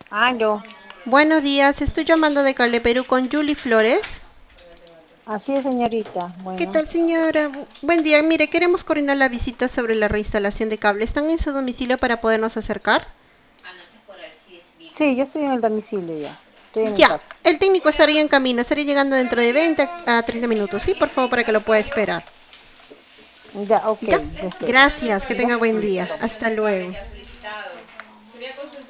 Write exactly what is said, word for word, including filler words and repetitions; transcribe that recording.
Aló, Buenos días, estoy llamando de Cale, Perú con Julie Flores. así es, señorita. ¿Qué Bueno, tal, señora? Bu- Buen día, mire, queremos coordinar la visita sobre la reinstalación de cable. ¿Están en su domicilio para podernos acercar? sí, yo estoy en el domicilio ya. Estoy en mi Ya, casa. el técnico estaría en camino, estaría llegando dentro de veinte a treinta minutos. Sí, por favor, para que lo pueda esperar. Ya, ok, Ya, lo espero. gracias, que ¿Ya? tenga buen Listo, día. toma. Hasta luego.